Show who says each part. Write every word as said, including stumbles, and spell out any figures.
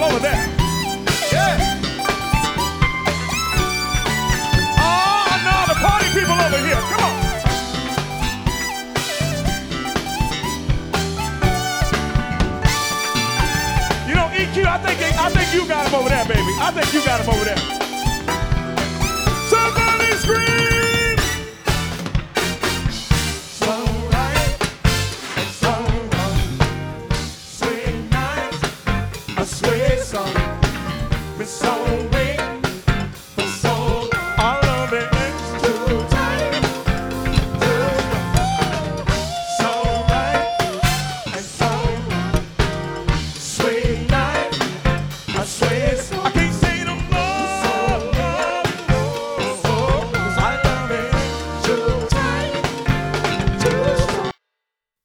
Speaker 1: people over there. Yeah. Oh, no, the party people over here. Come on. You know, E Q, I think, I think you got him over there, baby. I think you got him over there. Somebody scream!
Speaker 2: So right, so wrong, sweet night, a sweet song, with so weak.